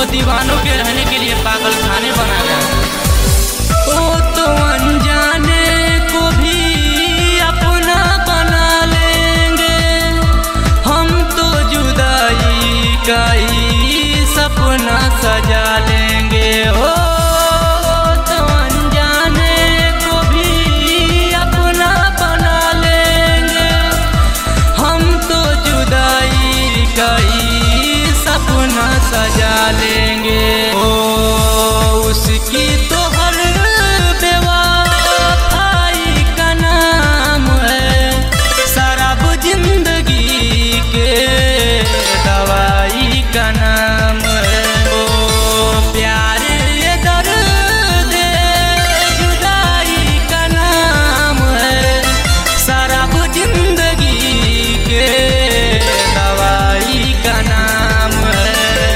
दीवानों के रहने के लिए पागल खाने बना गया। वो तो अनजाने को भी अपना बना लेंगे, हम तो जुदाई का ही सपना सजा लेंगे। हो तो अनजाने को भी अपना बना लेंगे, हम तो जुदाई का ही सपना सजा लेंगे। ओ उसकी तो हर बेवफाई का नाम है, शराब जिंदगी के दवाई का नाम है। ओ प्यार ये दर्द जुदाई का नाम है, शराब जिंदगी के दवाई का नाम है।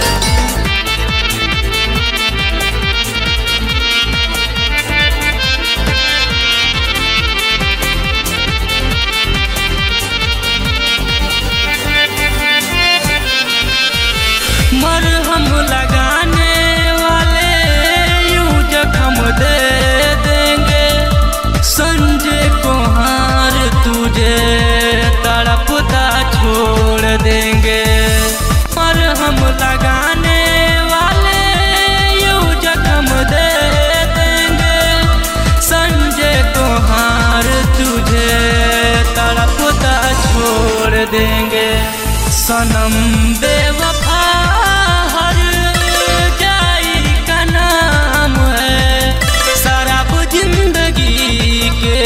मरहम लगाने वाले यूं जख्म दे देंगे, संजय को हार तुझे तड़पता छोड़ देंगे। मरहम लगाने वाले यूं जख्म दे देंगे, संजय को हार तुझे तड़पता छोड़ देंगे। सनम बेवफा हर जाई का नाम है, शराब जिंदगी के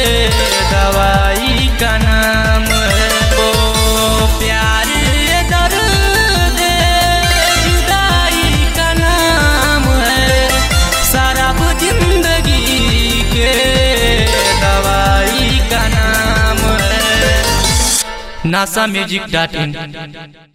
दवाई का नाम है। ओ प्यार ये दर्द जुदाई का नाम है, शराब जिंदगी के दवाई का नाम है। NASA Music.in